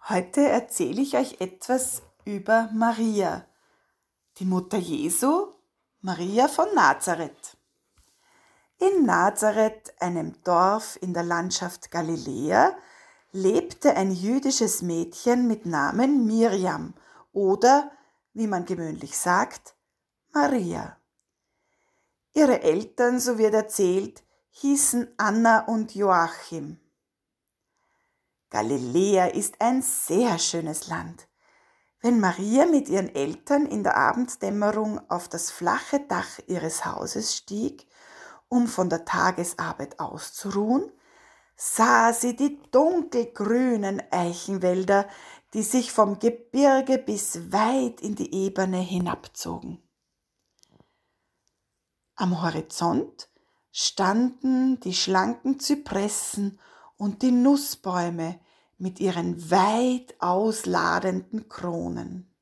Heute erzähle ich euch etwas über Maria, die Mutter Jesu, Maria von Nazareth. In Nazareth, einem Dorf in der Landschaft Galiläa, lebte ein jüdisches Mädchen mit Namen Miriam oder, wie man gewöhnlich sagt, Maria. Ihre Eltern, so wird erzählt, hießen Anna und Joachim. Galiläa ist ein sehr schönes Land. Wenn Maria mit ihren Eltern in der Abenddämmerung auf das flache Dach ihres Hauses stieg, um von der Tagesarbeit auszuruhen, sah sie die dunkelgrünen Eichenwälder, die sich vom Gebirge bis weit in die Ebene hinabzogen. Am Horizont standen die schlanken Zypressen und die Nussbäume mit ihren weit ausladenden Kronen.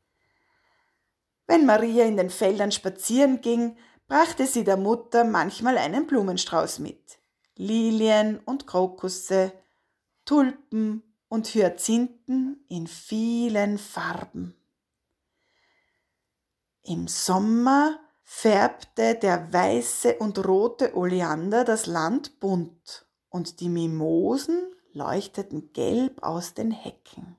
Wenn Maria in den Feldern spazieren ging, brachte sie der Mutter manchmal einen Blumenstrauß mit. Lilien und Krokusse, Tulpen und Hyazinthen in vielen Farben. Im Sommer färbte der weiße und rote Oleander das Land bunt und die Mimosen leuchteten gelb aus den Hecken.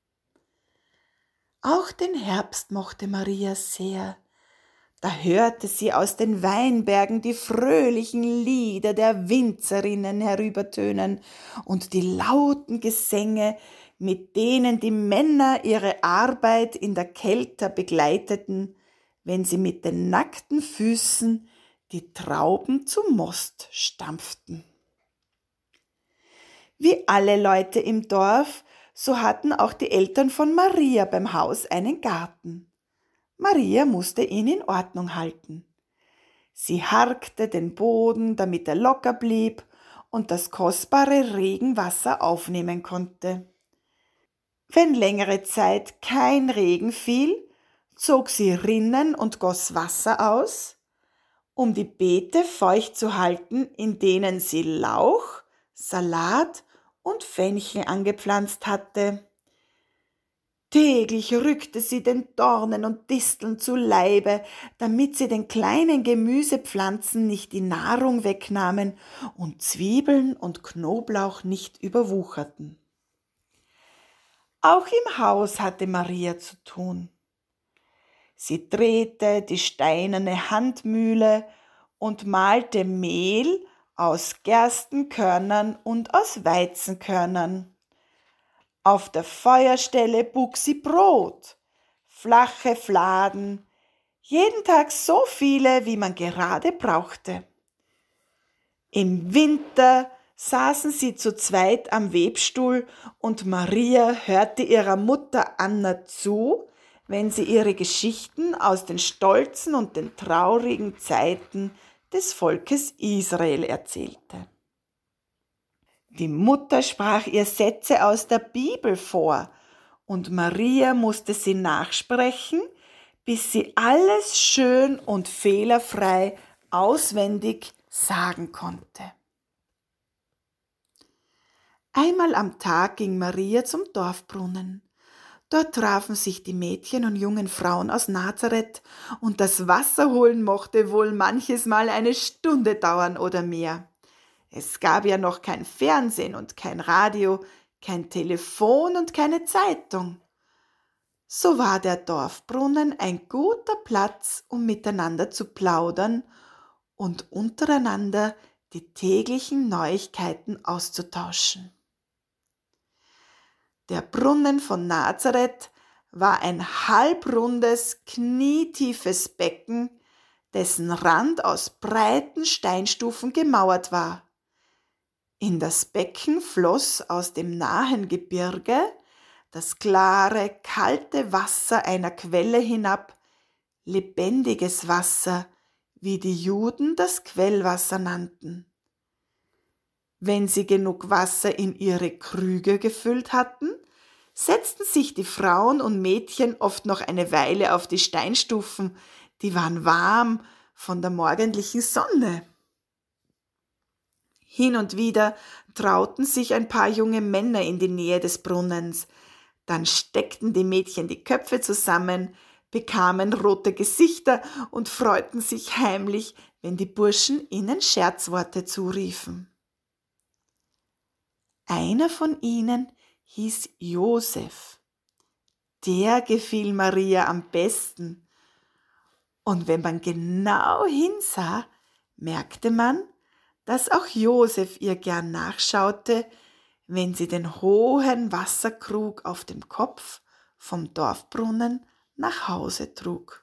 Auch den Herbst mochte Maria sehr. Da hörte sie aus den Weinbergen die fröhlichen Lieder der Winzerinnen herübertönen und die lauten Gesänge, mit denen die Männer ihre Arbeit in der Kälte begleiteten, wenn sie mit den nackten Füßen die Trauben zum Most stampften. Wie alle Leute im Dorf, so hatten auch die Eltern von Maria beim Haus einen Garten. Maria musste ihn in Ordnung halten. Sie harkte den Boden, damit er locker blieb und das kostbare Regenwasser aufnehmen konnte. Wenn längere Zeit kein Regen fiel, zog sie Rinnen und goss Wasser aus, um die Beete feucht zu halten, in denen sie Lauch, Salat und Fenchel angepflanzt hatte. Täglich rückte sie den Dornen und Disteln zu Leibe, damit sie den kleinen Gemüsepflanzen nicht die Nahrung wegnahmen und Zwiebeln und Knoblauch nicht überwucherten. Auch im Haus hatte Maria zu tun. Sie drehte die steinerne Handmühle und mahlte Mehl aus Gerstenkörnern und aus Weizenkörnern. Auf der Feuerstelle buk sie Brot, flache Fladen, jeden Tag so viele, wie man gerade brauchte. Im Winter saßen sie zu zweit am Webstuhl und Maria hörte ihrer Mutter Anna zu, wenn sie ihre Geschichten aus den stolzen und den traurigen Zeiten des Volkes Israel erzählte. Die Mutter sprach ihr Sätze aus der Bibel vor und Maria musste sie nachsprechen, bis sie alles schön und fehlerfrei auswendig sagen konnte. Einmal am Tag ging Maria zum Dorfbrunnen. Dort trafen sich die Mädchen und jungen Frauen aus Nazareth und das Wasser holen mochte wohl manches Mal eine Stunde dauern oder mehr. Es gab ja noch kein Fernsehen und kein Radio, kein Telefon und keine Zeitung. So war der Dorfbrunnen ein guter Platz, um miteinander zu plaudern und untereinander die täglichen Neuigkeiten auszutauschen. Der Brunnen von Nazareth war ein halbrundes, knietiefes Becken, dessen Rand aus breiten Steinstufen gemauert war. In das Becken floss aus dem nahen Gebirge das klare, kalte Wasser einer Quelle hinab, lebendiges Wasser, wie die Juden das Quellwasser nannten. Wenn sie genug Wasser in ihre Krüge gefüllt hatten, setzten sich die Frauen und Mädchen oft noch eine Weile auf die Steinstufen, die waren warm von der morgendlichen Sonne. Hin und wieder trauten sich ein paar junge Männer in die Nähe des Brunnens, Dann steckten die Mädchen die Köpfe zusammen, bekamen rote Gesichter und freuten sich heimlich, wenn die Burschen ihnen Scherzworte zuriefen. Einer von ihnen hieß Josef. Der gefiel Maria am besten. Und wenn man genau hinsah, merkte man, dass auch Josef ihr gern nachschaute, wenn sie den hohen Wasserkrug auf dem Kopf vom Dorfbrunnen nach Hause trug.